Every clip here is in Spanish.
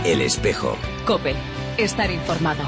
El Espejo. COPE. Estar informado.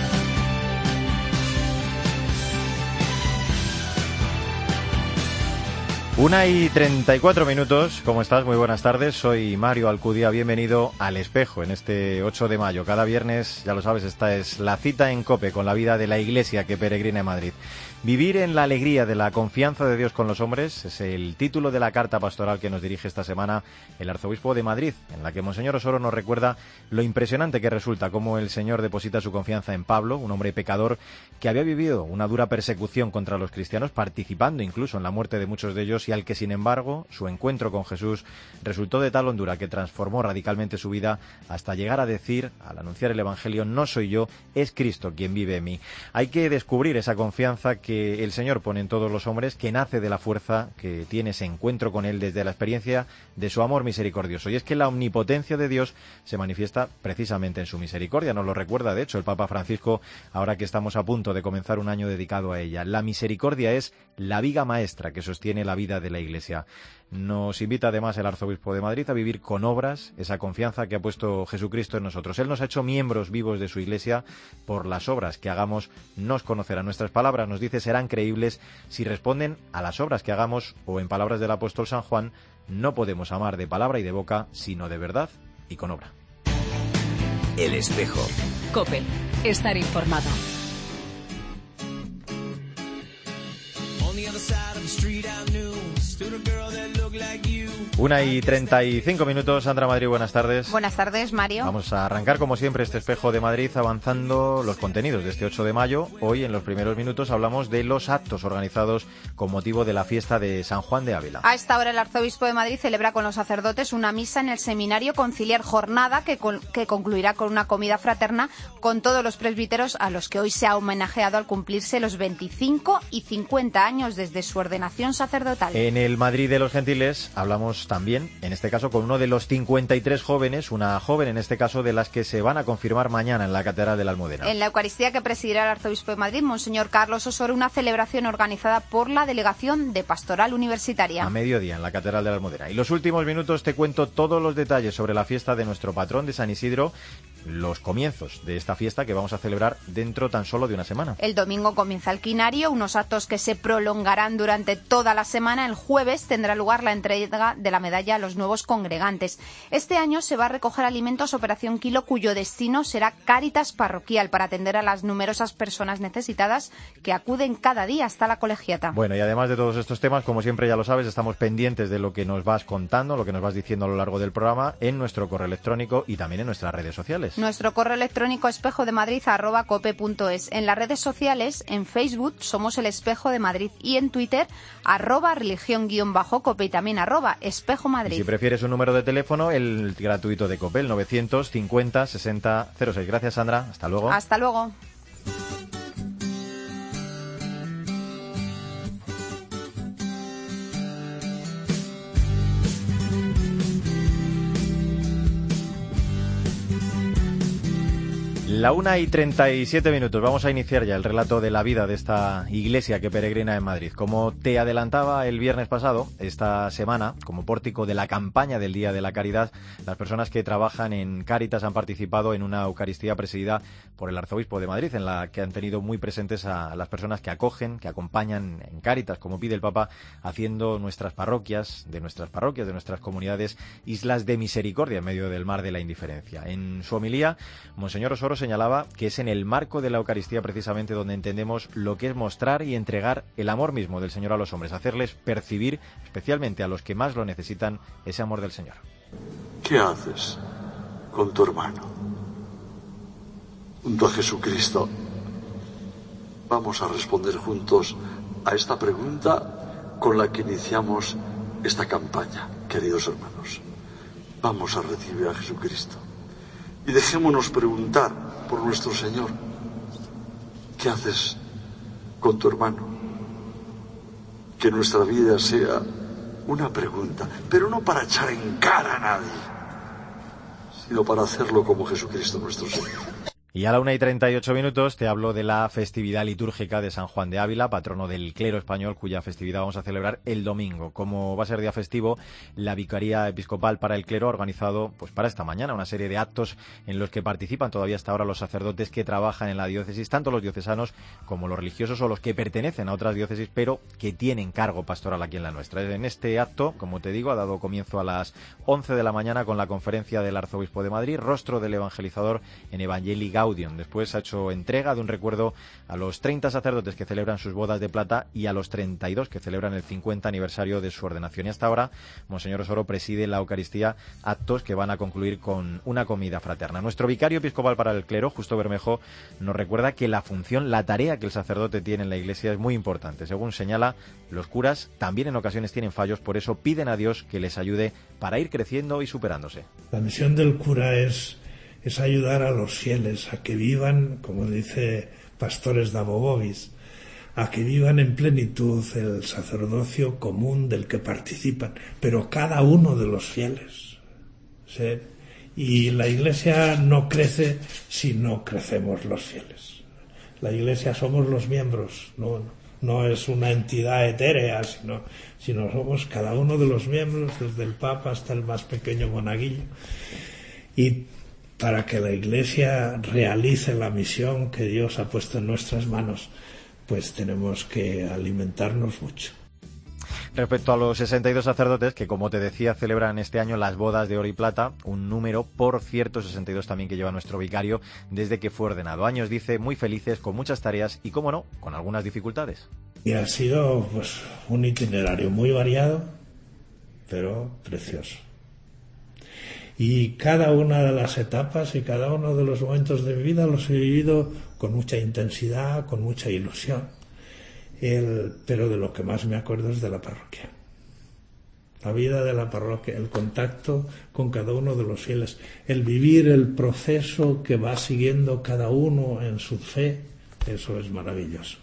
Una y 34 minutos. ¿Cómo estás? Muy buenas tardes. Soy Mario Alcudia. Bienvenido al Espejo en este 8 de mayo. Cada viernes, ya lo sabes, esta es la cita en COPE con la vida de la Iglesia que peregrina en Madrid. Vivir en la alegría de la confianza de Dios con los hombres es el título de la carta pastoral que nos dirige esta semana el arzobispo de Madrid, en la que Monseñor Osoro nos recuerda lo impresionante que resulta cómo el Señor deposita su confianza en Pablo, un hombre pecador que había vivido una dura persecución contra los cristianos, participando incluso en la muerte de muchos de ellos, y al que, sin embargo, su encuentro con Jesús resultó de tal hondura que transformó radicalmente su vida hasta llegar a decir, al anunciar el Evangelio: no soy yo, es Cristo quien vive en mí. Hay que descubrir esa confianza que el Señor pone en todos los hombres, que nace de la fuerza que tiene ese encuentro con Él desde la experiencia de su amor misericordioso. Y es que la omnipotencia de Dios se manifiesta precisamente en su misericordia. Nos lo recuerda, de hecho, el Papa Francisco, ahora que estamos a punto de comenzar un año dedicado a ella. La misericordia es la viga maestra que sostiene la vida de la Iglesia. Nos invita además el arzobispo de Madrid a vivir con obras esa confianza que ha puesto Jesucristo en nosotros. Él nos ha hecho miembros vivos de su Iglesia. Por las obras que hagamos nos conocerán. Nuestras palabras, nos dice, serán creíbles si responden a las obras que hagamos, o en palabras del apóstol San Juan: no podemos amar de palabra y de boca, sino de verdad y con obra. El Espejo. COPE. Estar informado. Una y 35 minutos. Sandra Madrid, buenas tardes. Buenas tardes, Mario. Vamos a arrancar, como siempre, este Espejo de Madrid avanzando los contenidos de este 8 de mayo. Hoy, en los primeros minutos, hablamos de los actos organizados con motivo de la fiesta de San Juan de Ávila. A esta hora, el arzobispo de Madrid celebra con los sacerdotes una misa en el Seminario Conciliar, jornada que concluirá con una comida fraterna con todos los presbíteros, a los que hoy se ha homenajeado al cumplirse los 25 y 50 años desde su ordenación sacerdotal. En el Madrid de los Gentiles hablamos también, en este caso, con uno de los 53 jóvenes, una joven en este caso, de las que se van a confirmar mañana en la Catedral de la Almudena. En la Eucaristía que presidirá el arzobispo de Madrid, Monseñor Carlos Osoro, una celebración organizada por la Delegación de Pastoral Universitaria. A mediodía en la Catedral de la Almudena. Y los últimos minutos te cuento todos los detalles sobre la fiesta de nuestro patrón de San Isidro, los comienzos de esta fiesta que vamos a celebrar dentro tan solo de una semana. El domingo comienza el quinario, unos actos que se prolongarán durante toda la semana. El jueves tendrá lugar la entrega de la medalla a los nuevos congregantes. Este año se va a recoger alimentos Operación Kilo, cuyo destino será Cáritas Parroquial, para atender a las numerosas personas necesitadas que acuden cada día hasta la colegiata. Bueno, y además de todos estos temas, como siempre ya lo sabes, estamos pendientes de lo que nos vas contando, lo que nos vas diciendo a lo largo del programa, en nuestro correo electrónico y también en nuestras redes sociales. Nuestro correo electrónico espejodemadrid@cope.es. En las redes sociales, en Facebook somos El Espejo de Madrid, y en Twitter @religión_cope y también @espejomadrid. Y si prefieres un número de teléfono, el gratuito de COPE, el 950 60 06. Gracias, Sandra. Hasta luego. Hasta luego. La 1 y 37 minutos. Vamos a iniciar ya el relato de la vida de esta iglesia que peregrina en Madrid. Como te adelantaba el viernes pasado, esta semana, como pórtico de la campaña del Día de la Caridad, las personas que trabajan en Cáritas han participado en una Eucaristía presidida por el arzobispo de Madrid, en la que han tenido muy presentes a las personas que acogen, que acompañan en Cáritas, como pide el Papa, haciendo nuestras parroquias, de nuestras comunidades, islas de misericordia en medio del mar de la indiferencia. En su homilía, Monseñor Osoro señalaba que es en el marco de la Eucaristía precisamente donde entendemos lo que es mostrar y entregar el amor mismo del Señor a los hombres, hacerles percibir, especialmente a los que más lo necesitan, ese amor del Señor. ¿Qué haces con tu hermano? Junto a Jesucristo, vamos a responder juntos a esta pregunta con la que iniciamos esta campaña, queridos hermanos. Vamos a recibir a Jesucristo y dejémonos preguntar por nuestro Señor: ¿qué haces con tu hermano? Que nuestra vida sea una pregunta, pero no para echar en cara a nadie, sino para hacerlo como Jesucristo nuestro Señor. Y a la 1:38 te hablo de la festividad litúrgica de San Juan de Ávila, patrono del clero español, cuya festividad vamos a celebrar el domingo. Como va a ser día festivo, la Vicaría Episcopal para el Clero ha organizado pues para esta mañana una serie de actos en los que participan todavía hasta ahora los sacerdotes que trabajan en la diócesis, tanto los diocesanos como los religiosos o los que pertenecen a otras diócesis, pero que tienen cargo pastoral aquí en la nuestra. En este acto, como te digo, ha dado comienzo a las 11 de la mañana con la conferencia del Arzobispo de Madrid, Rostro del Evangelizador en Evangelii Gaudium. Después ha hecho entrega de un recuerdo a los 30 sacerdotes que celebran sus bodas de plata y a los 32 que celebran el 50 aniversario de su ordenación. Y hasta ahora, Monseñor Osoro preside la Eucaristía, actos que van a concluir con una comida fraterna. Nuestro vicario episcopal para el clero, Justo Bermejo, nos recuerda que la función, la tarea que el sacerdote tiene en la Iglesia es muy importante. Según señala, los curas también en ocasiones tienen fallos, por eso piden a Dios que les ayude para ir creciendo y superándose. La misión del cura es ayudar a los fieles a que vivan, como dice Pastores da Bobobis, a que vivan en plenitud el sacerdocio común del que participan, pero cada uno de los fieles. ¿Sí? Y la Iglesia no crece si no crecemos los fieles. La Iglesia somos los miembros, no es una entidad etérea, sino somos cada uno de los miembros, desde el Papa hasta el más pequeño monaguillo. Y para que la Iglesia realice la misión que Dios ha puesto en nuestras manos, pues tenemos que alimentarnos mucho. Respecto a los 62 sacerdotes que, como te decía, celebran este año las bodas de oro y plata, un número, por cierto, 62 también que lleva nuestro vicario desde que fue ordenado. Años, dice, muy felices, con muchas tareas y, cómo no, con algunas dificultades. Y ha sido pues un itinerario muy variado, pero precioso. Y cada una de las etapas y cada uno de los momentos de mi vida los he vivido con mucha intensidad, con mucha ilusión. Pero de lo que más me acuerdo es de la parroquia. La vida de la parroquia, el contacto con cada uno de los fieles, el vivir el proceso que va siguiendo cada uno en su fe, eso es maravilloso.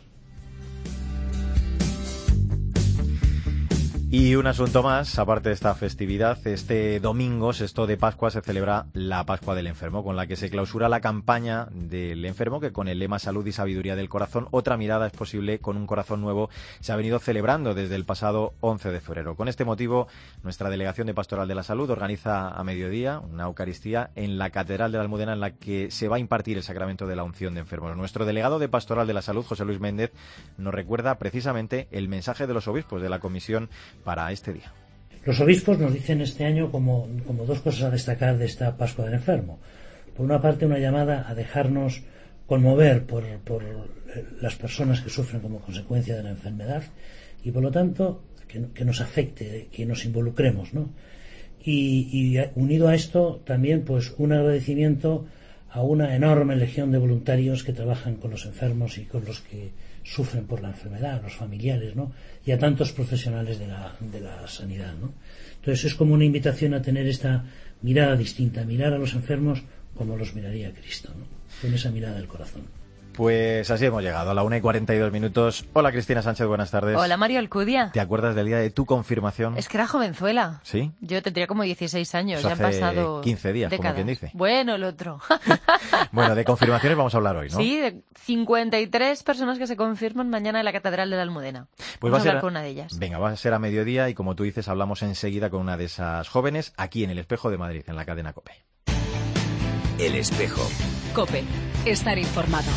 Y un asunto más, aparte de esta festividad, este domingo, 6 de Pascua, se celebra la Pascua del Enfermo, con la que se clausura la campaña del enfermo, que con el lema Salud y Sabiduría del Corazón, otra mirada es posible con un corazón nuevo, se ha venido celebrando desde el pasado 11 de febrero. Con este motivo, nuestra Delegación de Pastoral de la Salud organiza a mediodía una Eucaristía en la Catedral de la Almudena, en la que se va a impartir el sacramento de la unción de enfermos. Nuestro delegado de Pastoral de la Salud, José Luis Méndez, nos recuerda precisamente el mensaje de los obispos de la Comisión para este día. Los obispos nos dicen este año como dos cosas a destacar de esta Pascua del Enfermo. Por una parte, una llamada a dejarnos conmover por las personas que sufren como consecuencia de la enfermedad y, por lo tanto, que nos afecte, que nos involucremos, ¿no? Y unido a esto, también pues un agradecimiento a una enorme legión de voluntarios que trabajan con los enfermos y con los que sufren por la enfermedad, los familiares, ¿no? Y a tantos profesionales de la sanidad, ¿no? Entonces es como una invitación a tener esta mirada distinta, mirar a los enfermos como los miraría Cristo, ¿no? Con esa mirada del corazón. Pues así hemos llegado a la 1:42. Hola, Cristina Sánchez, buenas tardes. Hola, Mario Alcudia. ¿Te acuerdas del día de tu confirmación? Es que era jovenzuela. ¿Sí? Yo tendría como 16 años, Eso ya han pasado hace 15 días, décadas. como quien dice. Bueno, el otro. Bueno, de confirmaciones vamos a hablar hoy, ¿no? Sí, de 53 personas que se confirman mañana en la Catedral de la Almudena. Pues vamos a hablar con una de ellas. Venga, va a ser a mediodía y, como tú dices, hablamos enseguida con una de esas jóvenes aquí en El Espejo de Madrid, en la cadena COPE. El Espejo. COPE. Estar informado.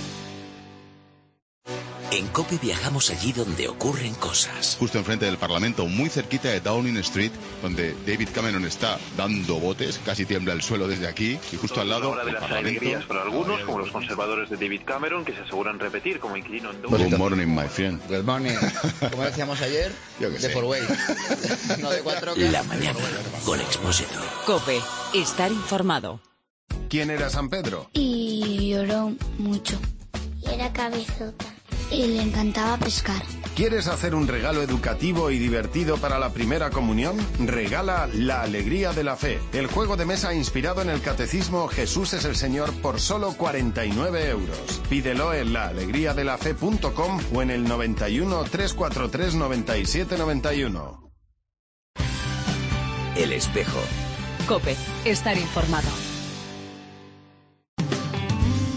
En COPE viajamos allí donde ocurren cosas. Justo enfrente del Parlamento, muy cerquita de Downing Street, donde David Cameron está dando botes, casi tiembla el suelo desde aquí, y justo al lado una hora de del las Parlamento. alegrías para algunos, como los conservadores de David Cameron, que se aseguran repetir como inquilino en Good morning, my friend. Good morning. Como decíamos ayer, Yo que sé. de Forway. No de 4 que... La mañana con Expósito. COPE. Estar informado. ¿Quién era San Pedro? Y lloró mucho. Y era cabezota. Y le encantaba pescar. ¿Quieres hacer un regalo educativo y divertido para la primera comunión? Regala La Alegría de la Fe, el juego de mesa inspirado en el catecismo Jesús es el Señor por solo 49 euros. Pídelo en laalegriadelafe.com o en el 91 343 97 91. El Espejo. COPE. Estar informado.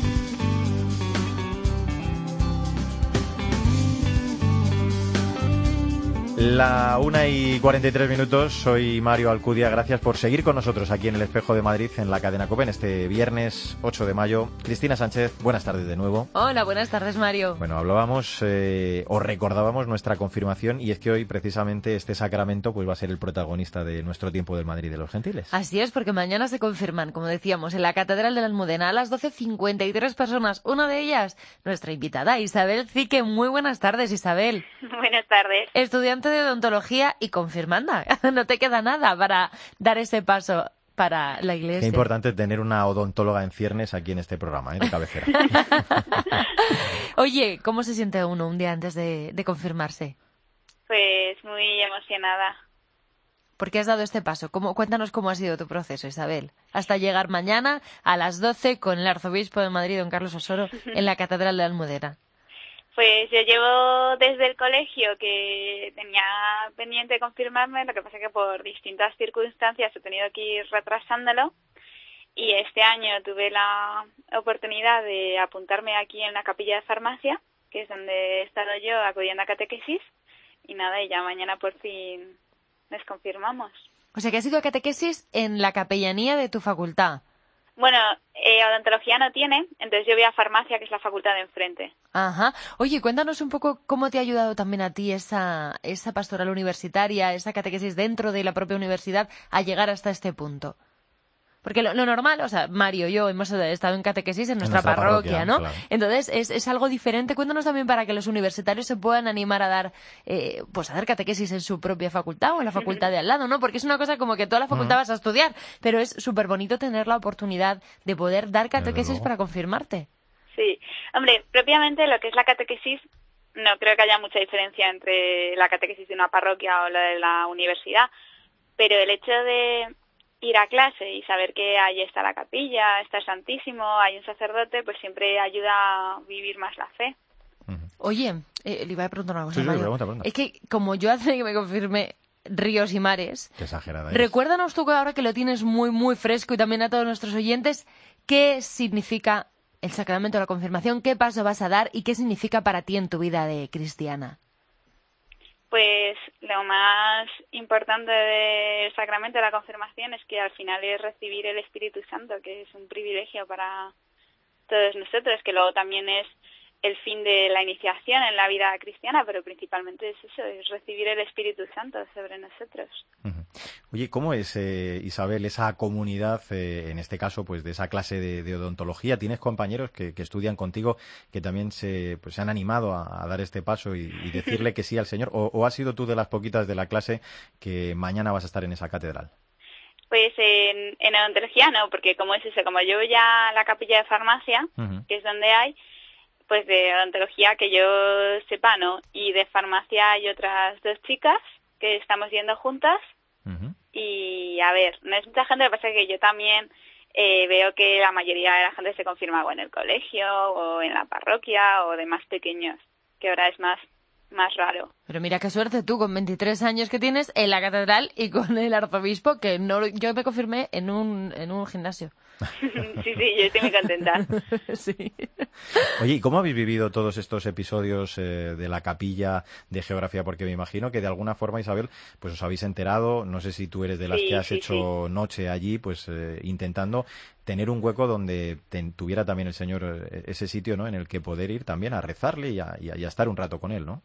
La 1:43, soy Mario Alcudia, gracias por seguir con nosotros aquí en el Espejo de Madrid, en la cadena COPE, en este viernes 8 de mayo. Cristina Sánchez, buenas tardes de nuevo. Hola, buenas tardes, Mario. Bueno, hablábamos o recordábamos nuestra confirmación, y es que hoy precisamente este sacramento pues va a ser el protagonista de nuestro tiempo del Madrid de los Gentiles. Así es, porque mañana se confirman, como decíamos, en la Catedral de la Almudena a las 12:53 personas, una de ellas nuestra invitada, Isabel Zique. Muy buenas tardes, Isabel. Buenas tardes. Estudiante de odontología y confirmanda. No te queda nada para dar ese paso para la Iglesia. Qué importante tener una odontóloga en ciernes aquí en este programa, de cabecera. Oye, ¿cómo se siente uno un día antes de confirmarse? Pues muy emocionada. ¿Por qué has dado este paso? Cuéntanos cómo ha sido tu proceso, Isabel, hasta llegar mañana a las 12 con el arzobispo de Madrid, don Carlos Osoro, en la Catedral de la Almudena. Pues yo llevo desde el colegio que tenía pendiente confirmarme, lo que pasa es que por distintas circunstancias he tenido que ir retrasándolo, y este año tuve la oportunidad de apuntarme aquí en la capilla de farmacia, que es donde he estado yo acudiendo a catequesis, y nada, y ya mañana por fin nos confirmamos. O sea que has ido a catequesis en la capellanía de tu facultad. Bueno, odontología no tiene, entonces yo voy a farmacia, que es la facultad de enfrente. Ajá. Oye, cuéntanos un poco cómo te ha ayudado también a ti esa pastoral universitaria, esa catequesis dentro de la propia universidad a llegar hasta este punto. Porque lo normal, o sea, Mario y yo hemos estado en catequesis en nuestra parroquia, ¿no? Claro. Entonces, es algo diferente. Cuéntanos también para que los universitarios se puedan animar a dar, pues a dar catequesis en su propia facultad o en la facultad de al lado, ¿no? Porque es una cosa como que toda la facultad vas a estudiar, pero es súper bonito tener la oportunidad de poder dar catequesis para confirmarte. Sí. Hombre, propiamente lo que es la catequesis, no creo que haya mucha diferencia entre la catequesis de una parroquia o la de la universidad, pero el hecho de ir a clase y saber que ahí está la capilla, está el Santísimo, hay un sacerdote, pues siempre ayuda a vivir más la fe. Oye, le iba a preguntar una cosa, sí, Mario. Pregunta. Es que como yo hace que me confirme ríos y mares, qué exagerada recuérdanos tú, ahora que lo tienes muy, muy fresco, y también a todos nuestros oyentes, ¿qué significa el sacramento de la confirmación? ¿Qué paso vas a dar y qué significa para ti en tu vida de cristiana? Pues lo más importante del sacramento de la confirmación es que al final es recibir el Espíritu Santo, que es un privilegio para todos nosotros, que luego también es el fin de la iniciación en la vida cristiana, pero principalmente es eso, es recibir el Espíritu Santo sobre nosotros. Oye, ¿cómo es, Isabel, esa comunidad, en este caso, pues de esa clase de odontología? ¿Tienes compañeros que estudian contigo que también se han animado a dar este paso y decirle que sí al Señor? ¿O has sido tú de las poquitas de la clase que mañana vas a estar en esa catedral? Pues en odontología no, porque como es eso, como yo voy a la capilla de farmacia, que es donde hay, pues de odontología que yo sepa no, y de farmacia hay otras 2 chicas que estamos yendo juntas. Y a ver, no es mucha gente, lo que pasa es que yo también veo que la mayoría de la gente se confirma o en el colegio o en la parroquia o de más pequeños, que ahora es más raro. Pero mira qué suerte tú, con 23 años que tienes, en la catedral y con el arzobispo, que no, yo me confirmé en un gimnasio. Sí, yo estoy muy contenta. Sí. Oye, ¿y cómo habéis vivido todos estos episodios de la capilla de geografía? Porque me imagino que de alguna forma, Isabel, pues os habéis enterado, no sé si tú eres de las que has hecho noche allí, pues intentando tener un hueco donde tuviera también el Señor ese sitio, ¿no?, en el que poder ir también a rezarle y a estar un rato con él, ¿no?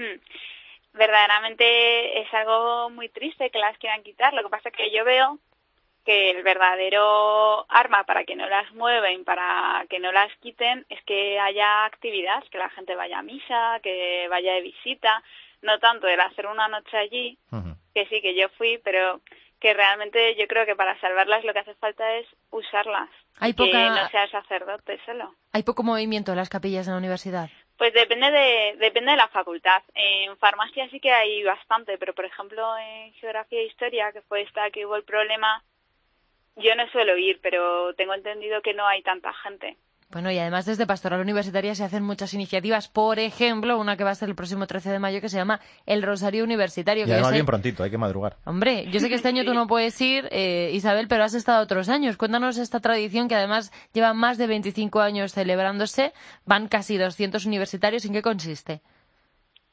Verdaderamente es algo muy triste que las quieran quitar. Lo que pasa es que yo veo que el verdadero arma para que no las mueven, para que no las quiten, es que haya actividad, que la gente vaya a misa, que vaya de visita, no tanto el hacer una noche allí, que sí, que yo fui, pero que realmente yo creo que para salvarlas lo que hace falta es usarlas, que no sea el sacerdote solo. ¿Hay poco movimiento en las capillas de la universidad? Pues depende de la facultad. En farmacia sí que hay bastante, pero por ejemplo en geografía e historia, que fue esta que hubo el problema, yo no suelo ir, pero tengo entendido que no hay tanta gente. Bueno, y además desde Pastoral Universitaria se hacen muchas iniciativas, por ejemplo, una que va a ser el próximo 13 de mayo que se llama el Rosario Universitario. Y además bien prontito, hay que madrugar. Hombre, yo sé que este año tú no puedes ir, Isabel, pero has estado otros años. Cuéntanos esta tradición que además lleva más de 25 años celebrándose, van casi 200 universitarios, ¿en qué consiste?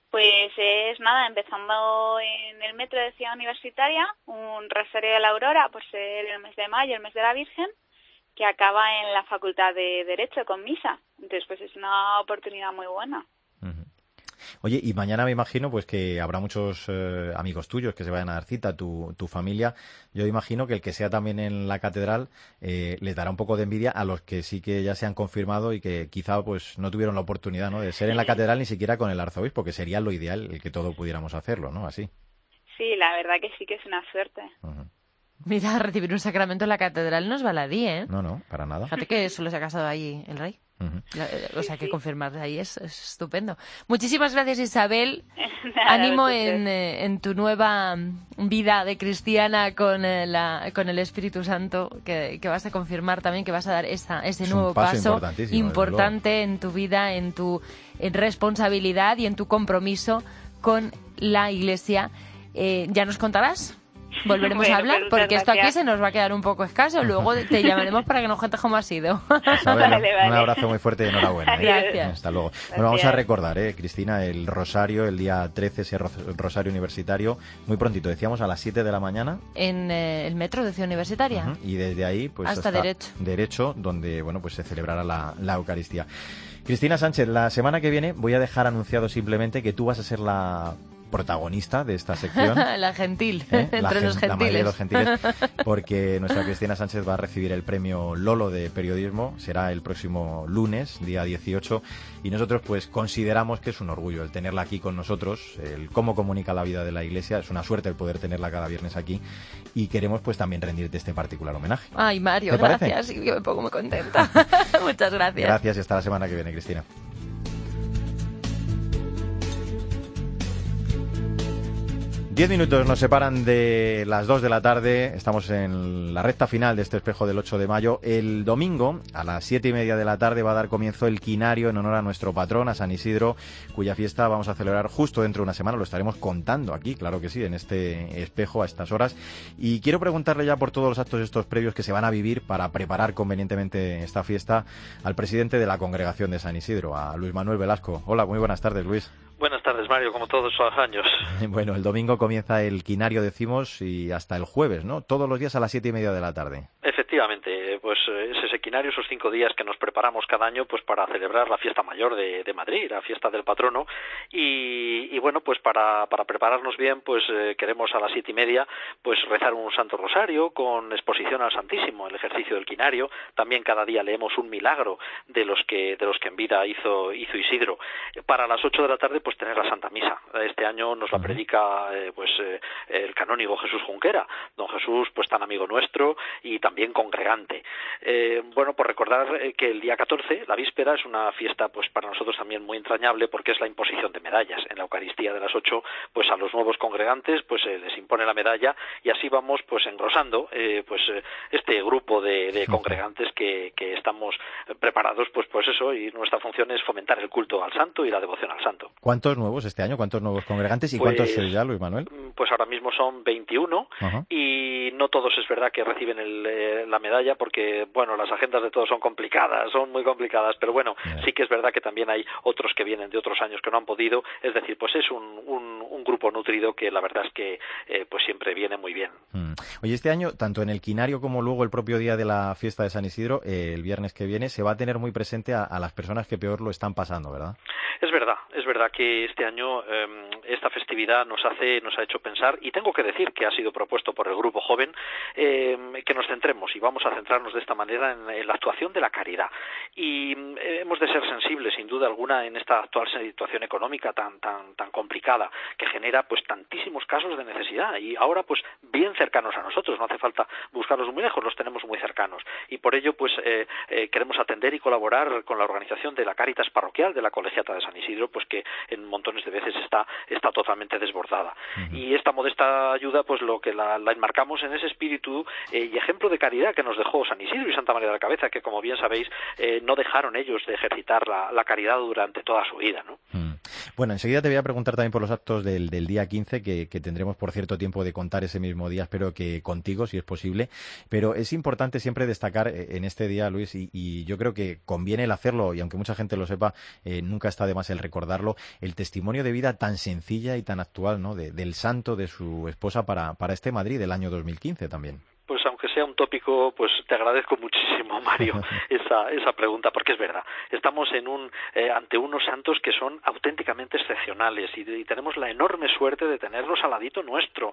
Pues es nada, empezando en el metro de Ciudad Universitaria, un rosario de la Aurora, por ser el mes de mayo, el mes de la Virgen, que acaba en la Facultad de Derecho con misa. Entonces, pues es una oportunidad muy buena. Oye, y mañana me imagino pues que habrá muchos amigos tuyos que se vayan a dar cita, tu familia. Yo imagino que el que sea también en la catedral les dará un poco de envidia a los que sí que ya se han confirmado y que quizá pues no tuvieron la oportunidad, ¿no?, de ser en la catedral ni siquiera con el arzobispo, que sería lo ideal el que todos pudiéramos hacerlo, ¿no? Así. Sí, la verdad que sí que es una suerte. Mira, recibir un sacramento en la catedral no es baladí, ¿eh? No, para nada. Fíjate que solo se ha casado ahí el rey. O sea, que confirmar ahí es estupendo. Muchísimas gracias, Isabel. Nada, Ánimo en tu nueva vida de cristiana con el Espíritu Santo, que vas a confirmar también, que vas a dar ese nuevo paso importante en tu vida, en tu responsabilidad y en tu compromiso con la Iglesia. ¿Ya nos contarás? Volveremos a hablar, pues porque esto aquí gracias. se nos va a quedar un poco escaso. Luego te llamaremos para que nos cuentes cómo ha sido. Vale. Un abrazo muy fuerte y enhorabuena. Gracias. Hasta luego. Bueno, vamos a recordar, Cristina, el rosario, el día 13, ese rosario universitario, muy prontito, decíamos a las 7 de la mañana. En el metro de Ciudad Universitaria. Y desde ahí, pues hasta Derecho, donde, bueno, pues se celebrará la Eucaristía. Cristina Sánchez, la semana que viene voy a dejar anunciado simplemente que tú vas a ser la protagonista de esta sección. La gentil, entre los gentiles. La mayoría de los gentiles, porque nuestra Cristina Sánchez va a recibir el premio Lolo de periodismo, será el próximo lunes, día 18, y nosotros pues consideramos que es un orgullo el tenerla aquí con nosotros, el cómo comunica la vida de la Iglesia, es una suerte el poder tenerla cada viernes aquí, y queremos pues también rendirte este particular homenaje. Ay, Mario, gracias, yo me pongo muy contenta. Muchas gracias. Gracias y hasta la semana que viene, Cristina. 10 minutos nos separan de las 2 de la tarde, estamos en la recta final de este espejo del 8 de mayo. El domingo, a las 7:30 de la tarde, va a dar comienzo el quinario en honor a nuestro patrón, a San Isidro, cuya fiesta vamos a celebrar justo dentro de una semana. Lo estaremos contando aquí, claro que sí, en este espejo a estas horas. Y quiero preguntarle ya por todos los actos estos previos que se van a vivir para preparar convenientemente esta fiesta al presidente de la Congregación de San Isidro, a Luis Manuel Velasco. Hola, muy buenas tardes, Luis. Buenas tardes, Mario, como todos los años. Bueno, el domingo comienza el quinario, decimos, y hasta el jueves, ¿no? Todos los días a las 7:30 de la tarde. Efectivamente, pues es ese quinario, esos 5 días que nos preparamos cada año pues para celebrar la fiesta mayor de Madrid, la fiesta del patrono, y bueno, pues para prepararnos bien, pues queremos a las 7:30 pues rezar un Santo Rosario con exposición al Santísimo, el ejercicio del quinario. También cada día leemos un milagro de los que en vida hizo Isidro. Para las 8 de la tarde pues tener la Santa Misa. Este año nos la predica el canónigo Jesús Junquera, don Jesús pues tan amigo nuestro y también congregante. Bueno, por recordar que el día 14, la víspera, es una fiesta pues para nosotros también muy entrañable porque es la imposición de medallas. En la Eucaristía de las 8 pues a los nuevos congregantes pues les impone la medalla y así vamos pues engrosando este grupo de congregantes que estamos preparados pues eso, y nuestra función es fomentar el culto al santo y la devoción al santo. ¿Cuántos nuevos este año? ¿Cuántos nuevos congregantes? ¿Y cuántos ya, Luis Manuel? Pues ahora mismo son 21. Ajá. Y no todos es verdad que reciben la medalla porque, bueno, las agendas de todos son complicadas, son muy complicadas, pero bueno, sí que es verdad que también hay otros que vienen de otros años que no han podido, es decir, pues es un grupo nutrido que la verdad es que pues siempre viene muy bien. Oye, este año, tanto en el quinario como luego el propio día de la fiesta de San Isidro, el viernes que viene, se va a tener muy presente a las personas que peor lo están pasando, ¿verdad? Es verdad que este año esta festividad nos ha hecho pensar, y tengo que decir que ha sido propuesto por el grupo joven, que nos centremos, y vamos a centrarnos de esta manera en la actuación de la caridad. Y hemos de ser sensibles, sin duda alguna, en esta actual situación económica tan complicada, que genera pues tantísimos casos de necesidad, y ahora pues bien cercanos a nosotros, no hace falta buscarlos muy lejos, los tenemos muy cercanos, y por ello pues queremos atender y colaborar con la organización de la Cáritas parroquial de la Colegiata de San Isidro, pues que en montones de veces está totalmente desbordada. Y esta modesta ayuda pues lo que la enmarcamos en ese espíritu y ejemplo de caridad que nos dejó San Isidro y Santa María de la Cabeza, que como bien sabéis no dejaron ellos de ejercitar la caridad durante toda su vida, ¿no? Bueno, enseguida te voy a preguntar también por los actos del día 15, que tendremos por cierto tiempo de contar ese mismo día, espero que contigo, si es posible, pero es importante siempre destacar en este día, Luis, y yo creo que conviene el hacerlo, y aunque mucha gente lo sepa, nunca está de más el recordar comentarlo, el testimonio de vida tan sencilla y tan actual, ¿no?, del santo, de su esposa para este Madrid del año 2015 también. Pues aunque sea un tópico, pues te agradezco muchísimo, Mario, esa pregunta, porque es verdad. Estamos ante unos santos que son auténticamente excepcionales y tenemos la enorme suerte de tenerlos al ladito nuestro,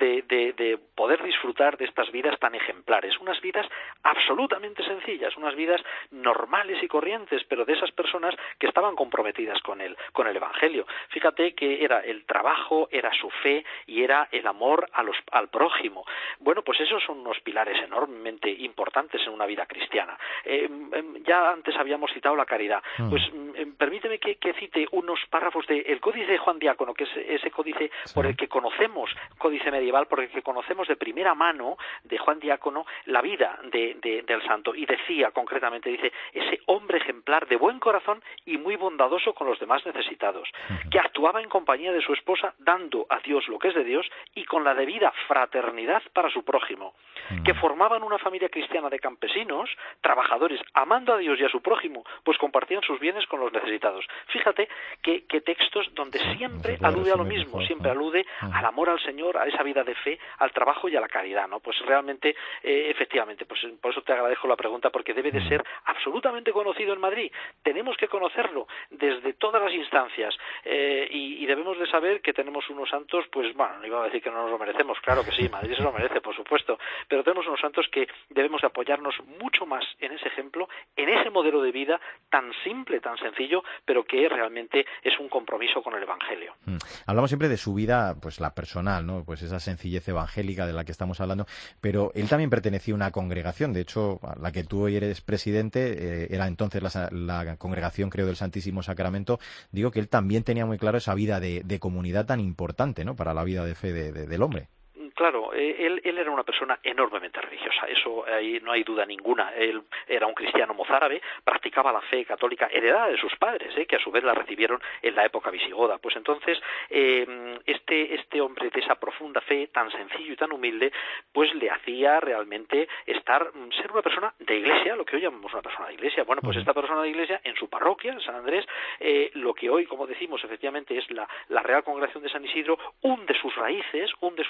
de poder disfrutar de estas vidas tan ejemplares, unas vidas absolutamente sencillas, unas vidas normales y corrientes, pero de esas personas que estaban comprometidas con el Evangelio. Fíjate que era el trabajo, era su fe y era el amor al prójimo. Bueno, pues esos son unos pilares enormemente importantes en una vida cristiana. Ya antes habíamos citado la caridad. Pues permíteme que cite unos párrafos del Códice de Juan Diácono, que es ese códice por el que conocemos, códice medieval, por el que conocemos de primera mano de Juan Diácono la vida del santo. Y decía concretamente, dice, ese hombre ejemplar de buen corazón y muy bondadoso con los demás necesitados, que actuaba en compañía de su esposa, dando a Dios lo que es de Dios y con la debida fraternidad para su prójimo, que formaban una familia cristiana de campesinos, trabajadores, amando a Dios y a su prójimo, pues compartían sus bienes con los necesitados. Fíjate que textos donde siempre alude a lo mismo, siempre alude al amor al Señor, a esa vida de fe, al trabajo y a la caridad, ¿no? Pues realmente, efectivamente, pues por eso te agradezco la pregunta, porque debe de ser absolutamente conocido en Madrid. Tenemos que conocerlo desde todas las instancias y debemos de saber que tenemos unos santos, pues bueno, no iba a decir que no nos lo merecemos, claro que sí, Madrid se lo merece, por supuesto, pero tenemos unos santos que debemos de apoyarnos mucho más en ese ejemplo, en ese modelo de vida tan simple, tan sencillo, pero que realmente es un compromiso con el Evangelio. Hablamos siempre de su vida, pues la personal, ¿no? Pues esa sencillez evangélica de la que estamos hablando, pero él también pertenecía a una congregación, de hecho, a la que tú hoy eres presidente, era entonces la congregación, creo, del Santísimo Sacramento. Digo que él también tenía muy claro esa vida de comunidad tan importante, ¿no?, para la vida de fe del hombre. Claro, él era una persona enormemente religiosa, eso ahí no hay duda ninguna. Él era un cristiano mozárabe, practicaba la fe católica heredada de sus padres, que a su vez la recibieron en la época visigoda. Pues entonces, este hombre de esa profunda fe, tan sencillo y tan humilde, pues le hacía realmente ser una persona de iglesia, lo que hoy llamamos una persona de iglesia. Bueno, pues esta persona de iglesia, en su parroquia, en San Andrés, lo que hoy, como decimos, efectivamente es la Real Congregación de San Isidro, hunde sus raíces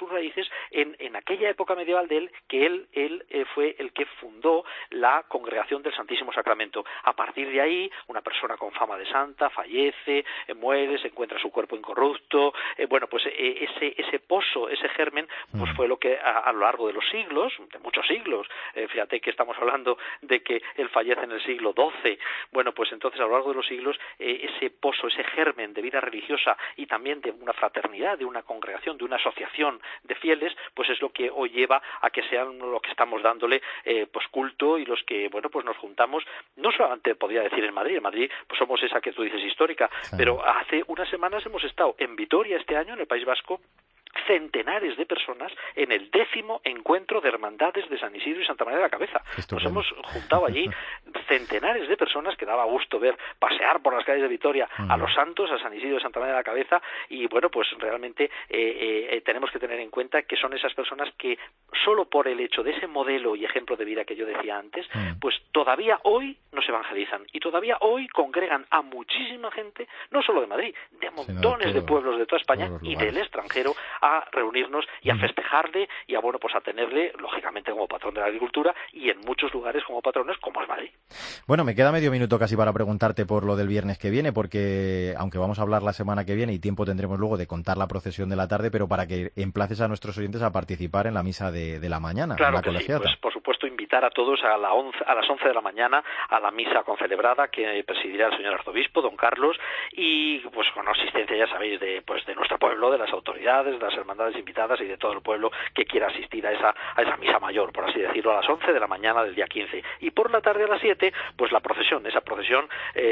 en aquella época medieval de él, que él fue el que fundó la Congregación del Santísimo Sacramento. A partir de ahí, una persona con fama de santa fallece, muere, se encuentra su cuerpo incorrupto. Bueno, pues ese pozo, ese germen, pues fue lo que a lo largo de los siglos, de muchos siglos, fíjate que estamos hablando de que él fallece en el siglo XII. Bueno, pues entonces a lo largo de los siglos, ese pozo, ese germen de vida religiosa y también de una fraternidad, de una congregación, de una asociación de fieles, pues es lo que hoy lleva a que sean lo que estamos dándole pues culto, y los que, bueno, pues nos juntamos, no solamente podría decir en Madrid pues somos esa que tú dices histórica, pero hace unas semanas hemos estado en Vitoria este año, en el País Vasco, centenares de personas en el 10º encuentro de hermandades de San Isidro y Santa María de la Cabeza. Nos hemos juntado allí centenares de personas, que daba gusto ver pasear por las calles de Vitoria a los santos, a San Isidro y Santa María de la Cabeza, y bueno, pues realmente tenemos que tener en cuenta que son esas personas que solo por el hecho de ese modelo y ejemplo de vida que yo decía antes, pues todavía hoy nos evangelizan y todavía hoy congregan a muchísima gente, no solo de Madrid, de montones de pueblos de toda España y del extranjero, a reunirnos y a festejarle y a, bueno, pues a tenerle, lógicamente, como patrón de la agricultura, y en muchos lugares como patrones, como es Madrid. Bueno, me queda medio minuto casi para preguntarte por lo del viernes que viene, porque aunque vamos a hablar la semana que viene y tiempo tendremos luego de contar la procesión de la tarde, pero para que emplaces a nuestros oyentes a participar en la misa de la mañana, claro, en la que colegiata. Sí, pues por supuesto invitar a todos a las 11 de la mañana a la misa concelebrada que presidirá el señor arzobispo, don Carlos, y pues con asistencia, ya sabéis, de nuestro pueblo, de las autoridades, de las hermandades invitadas y de todo el pueblo que quiera asistir a esa misa mayor, por así decirlo, a las 11 de la mañana del día 15. Y por la tarde a las 7, pues la procesión, esa procesión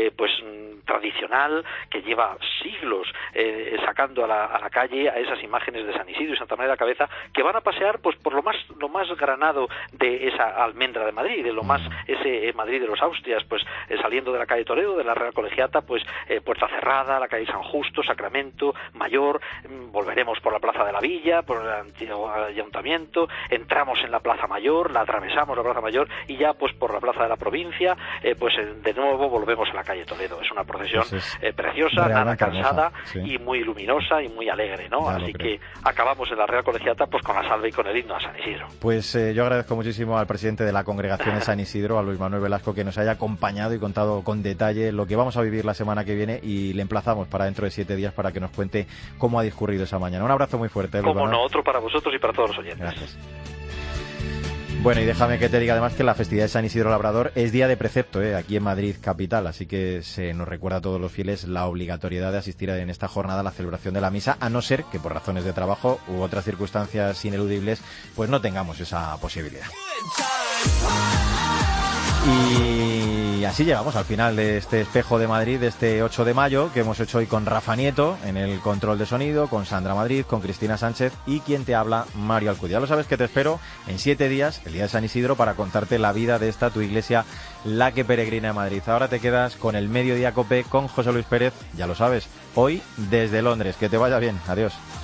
tradicional que lleva siglos sacando a la calle a esas imágenes de San Isidro y Santa María de la Cabeza, que van a pasear pues por lo más granado de esa almendra de Madrid, de lo más ese Madrid de los Austrias, pues saliendo de la calle Toledo, de la Real Colegiata, pues Puerta Cerrada, la calle San Justo, Sacramento, Mayor, volveremos por la Plaza de la Villa, por el antiguo ayuntamiento, entramos en la Plaza Mayor, la atravesamos la Plaza Mayor y ya pues por la Plaza de la Provincia, pues de nuevo volvemos a la calle Toledo. Es una procesión preciosa, nada cansada, sí, y muy luminosa y muy alegre, ¿no? Así que acabamos en la Real Colegiata pues con la salve y con el himno a San Isidro. Pues yo agradezco muchísimo al presidente de la Congregación de San Isidro, a Luis Manuel Velasco, que nos haya acompañado y contado con detalle lo que vamos a vivir la semana que viene, y le emplazamos para dentro de 7 días para que nos cuente cómo ha discurrido esa mañana. Un abrazo muy fuerte. Como no, otro para vosotros y para todos los oyentes. Gracias. Bueno, y déjame que te diga además que la festividad de San Isidro Labrador es día de precepto, aquí en Madrid capital, así que se nos recuerda a todos los fieles la obligatoriedad de asistir en esta jornada a la celebración de la misa, a no ser que por razones de trabajo u otras circunstancias ineludibles pues no tengamos esa posibilidad. Y así llegamos al final de este Espejo de Madrid, de este 8 de mayo, que hemos hecho hoy con Rafa Nieto en el control de sonido, con Sandra Madrid, con Cristina Sánchez y quien te habla, Mario Alcudia. Ya lo sabes que te espero en 7 días, el día de San Isidro, para contarte la vida de esta tu iglesia, la que peregrina a Madrid. Ahora te quedas con el Mediodía Cope con José Luis Pérez, ya lo sabes, hoy desde Londres. Que te vaya bien, adiós.